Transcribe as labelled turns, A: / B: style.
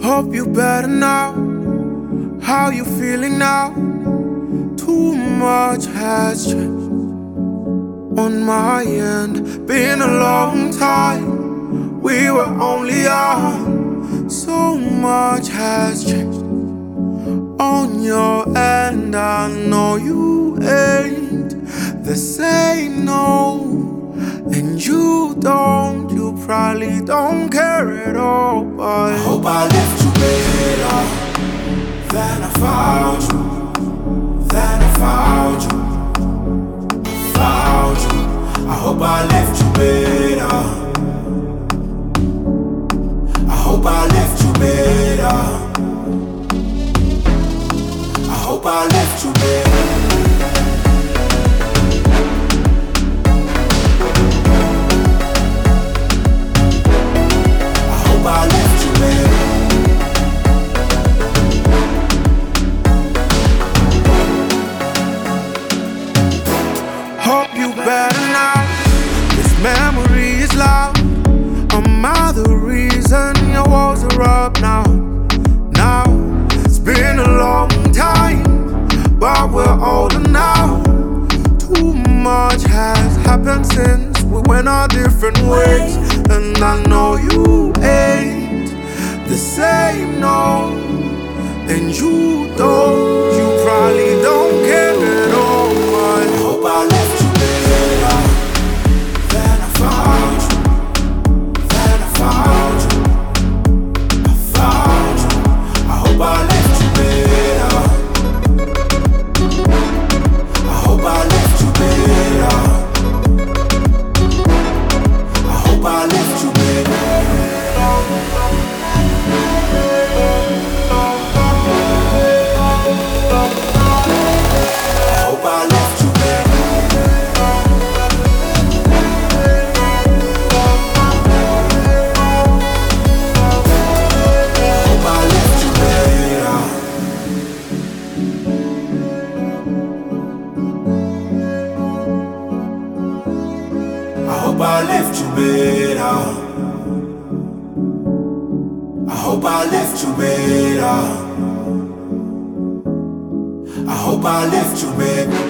A: Hope you better now. How you feeling now? Too much has changed on my end. Been a long time, we were only young. So much has changed on your end. I know you ain't the same, no. And you probably don't care at all. But I hope I left you better than I found you. Then I found you. Found you. I hope I left you better. I hope I left you better. I hope I left you better. Hope you better now. This memory is loud. Am I the reason your walls are up now? Now, it's been a long time, but we're older now. Too much has happened since we went our different ways. And I know you ain't the same, no. And you probably don't care at all. I hope I left you better than I found you. Then I found you. I found you. I hope I left you better. I hope I left you better. I hope I left you better. I hope I left you better. I hope I left you better. I hope I left you better.